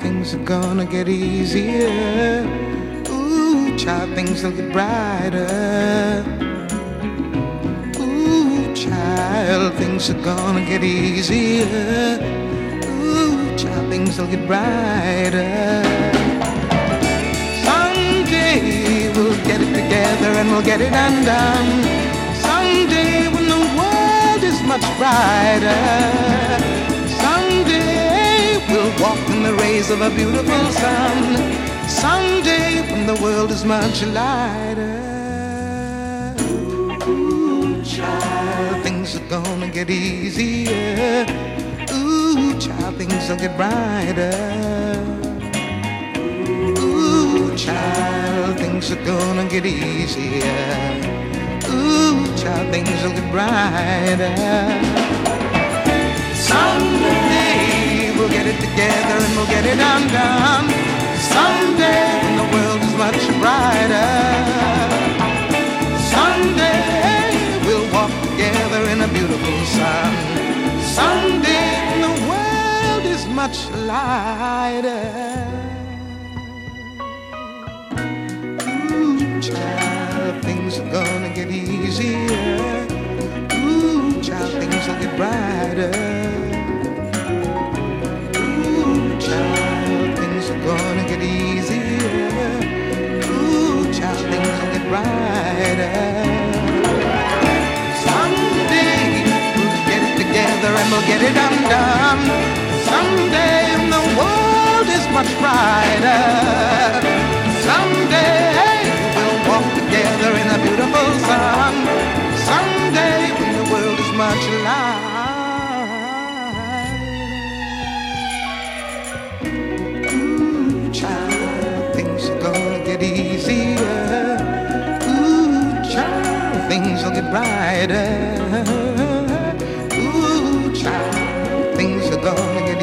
things are gonna get easier. Ooh, child, things will get brighter. Ooh, child, things are gonna get easier. Ooh, child, things will get brighter. Someday we'll get it together and we'll get it undone. Someday when the world is much brighter. Someday we'll walk in the rays of a beautiful sun. Someday when the world is much lighter. Ooh, child, things are gonna get easier. Ooh, child, things will get brighter. Ooh, child, things are gonna get easier. Ooh, child, things will get brighter. Someday we'll get it together and we'll get it undone. Someday when the world is much brighter. Someday we'll walk together in a beautiful sun. Someday when the world is much lighter. Ooh, child, things are gonna get easier. Ooh, child, things will get brighter. Ooh, child, things are gonna get easier. Ooh, child, things will get brighter. Someday we'll get it together and we'll get it undone. Someday when the world is much brighter. Someday we'll walk together in a beautiful sun. Someday when the world is much lighter. Ooh, child, things are gonna get easier. Ooh, child, things will get brighter. Ooh, child, things are gonna get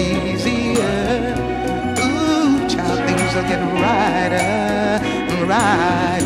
easier. Ooh, child, things will get brighter, brighter.